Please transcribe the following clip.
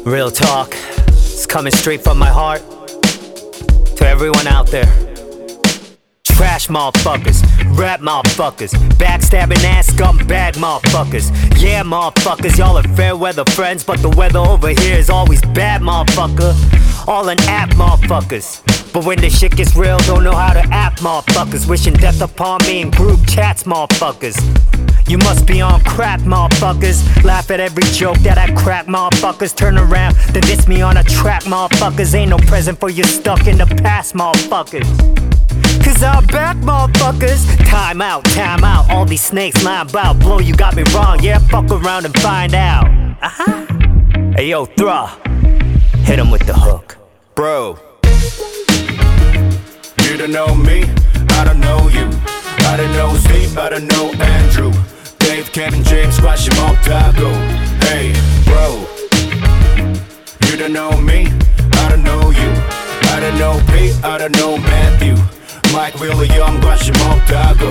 Real talk, it's coming straight from my heart. To everyone out there. Trash motherfuckers, rap motherfuckers, backstabbing ass scumbag motherfuckers. Yeah motherfuckers, y'all are fair weather friends, but the weather over here is always bad motherfucker. All an app motherfuckers, but when the shit gets real, don't know how to act motherfuckers. Wishing death upon me in group chats motherfuckers. You must be on crack motherfuckers. Laugh at every joke that I crack motherfuckers. Turn around, then diss me on a track motherfuckers. Ain't no present for you stuck in the past motherfuckers. Cause I'm back motherfuckers. Time out, all these snakes lying about. Blow, you got me wrong, yeah, fuck around and find out. Hey yo, Thra, hit him with the hook. Bro, you don't know me, I don't know you. I don't know Steve, I don't know Andrew, Dave, Kevin, James, Squash him up, Taco. Hey, bro, you don't know me, I don't know you. I don't know Pete, I don't know Matthew, Mike, Willie Young, Squash him up, Taco.